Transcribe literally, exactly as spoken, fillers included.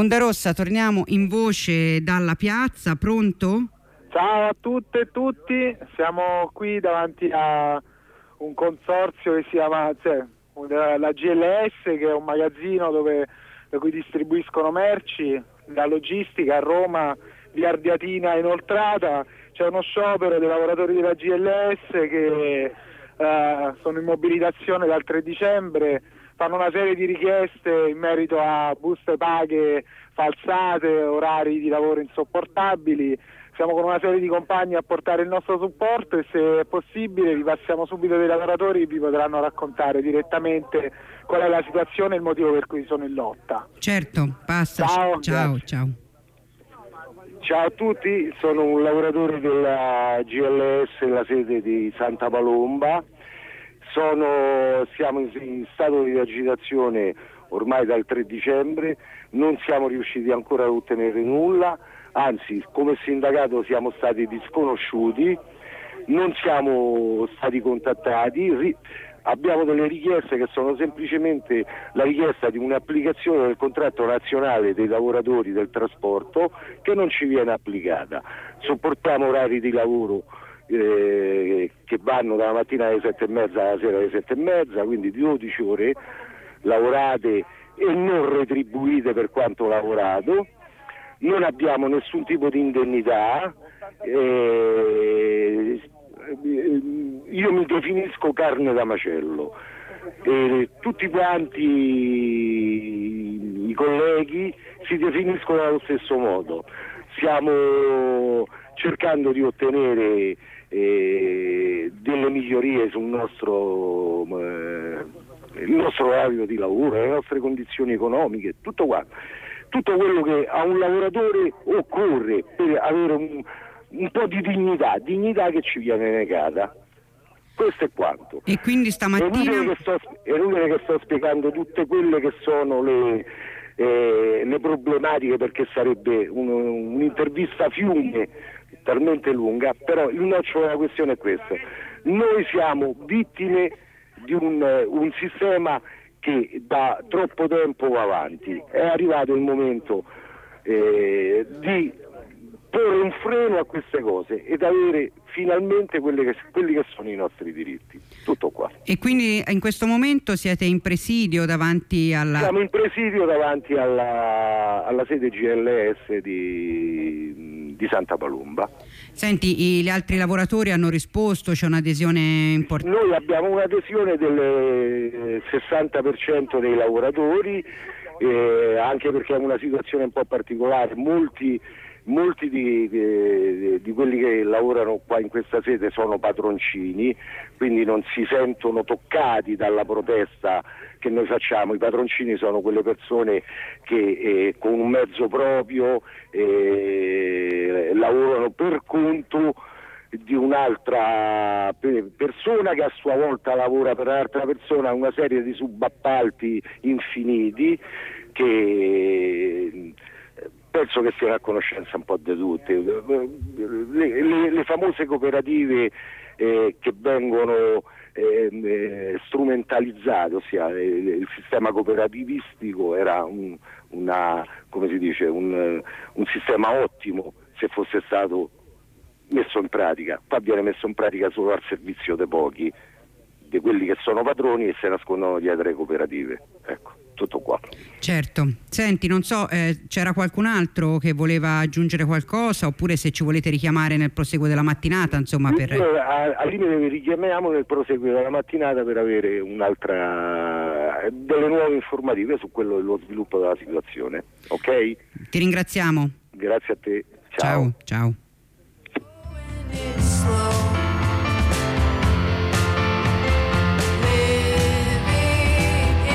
Onda Rossa, torniamo in voce dalla piazza, pronto? Ciao a tutte e tutti, siamo qui davanti a un consorzio che si chiama, cioè, la G L S, che è un magazzino dove, da cui distribuiscono merci, la logistica a Roma, via Ardiatina inoltrata. C'è uno sciopero dei lavoratori della G L S che uh, sono in mobilitazione dal tre dicembre, fanno una serie di richieste in merito a buste paghe falsate, orari di lavoro insopportabili. Siamo con una serie di compagni a portare il nostro supporto e, se è possibile, vi passiamo subito dei lavoratori che vi potranno raccontare direttamente qual è la situazione e il motivo per cui sono in lotta. Certo, passa. Ciao, ciao, ciao. Ciao a tutti, sono un lavoratore della G L S, la sede di Santa Palomba. Sono, siamo in stato di agitazione ormai dal tre dicembre, non siamo riusciti ancora a ottenere nulla, anzi come sindacato siamo stati disconosciuti, non siamo stati contattati, ri- abbiamo delle richieste che sono semplicemente la richiesta di un'applicazione del contratto nazionale dei lavoratori del trasporto che non ci viene applicata. Sopportiamo orari di lavoro Eh, che vanno dalla mattina alle sette e mezza alla sera alle sette e mezza, quindi dodici ore lavorate e non retribuite per quanto lavorato. Non abbiamo nessun tipo di indennità, eh, io mi definisco carne da macello, eh, tutti quanti i colleghi si definiscono allo stesso modo. Stiamo cercando di ottenere eh, delle migliorie sul nostro, eh, il nostro orario di lavoro, le nostre condizioni economiche, tutto quanto. Tutto quello che a un lavoratore occorre per avere un, un po' di dignità, dignità che ci viene negata. Questo è quanto. E quindi stamattina... È inutile che sto, è inutile che sto spiegando tutte quelle che sono le, eh, le problematiche, perché sarebbe un, un'intervista fiume talmente lunga, però il nocciolo della questione è questo. Noi siamo vittime di un, un sistema che da troppo tempo va avanti. È arrivato il momento eh, di porre un freno a queste cose ed avere finalmente quelle che, quelli che sono i nostri diritti. Tutto qua. E quindi in questo momento siete in presidio davanti alla... Siamo in presidio davanti alla, alla sede G L S di, di Santa Palomba. Senti, i, gli altri lavoratori hanno risposto, c'è un'adesione importante? Noi abbiamo un'adesione del sessanta per cento dei lavoratori, eh, anche perché è una situazione un po' particolare. Molti Molti di, di, di quelli che lavorano qua in questa sede sono padroncini, quindi non si sentono toccati dalla protesta che noi facciamo. I padroncini sono quelle persone che eh, con un mezzo proprio eh, lavorano per conto di un'altra persona che a sua volta lavora per un'altra persona, una serie di subappalti infiniti che penso che siano a conoscenza un po' di tutte. Le, le, le famose cooperative eh, che vengono eh, eh, strumentalizzate, ossia eh, il sistema cooperativistico era un, una, come si dice, un, un sistema ottimo se fosse stato messo in pratica. Qua viene messo in pratica solo al servizio dei pochi, di quelli che sono padroni e si nascondono dietro le cooperative. Ecco, tutto qua. Certo. Senti, non so, eh, c'era qualcun altro che voleva aggiungere qualcosa, oppure se ci volete richiamare nel proseguo della mattinata, insomma, per... Al limite vi richiamiamo nel proseguo della mattinata per avere un'altra, delle nuove informative su quello dello sviluppo della situazione. Ok? Ti ringraziamo. Grazie a te. Ciao. Ciao. Ciao.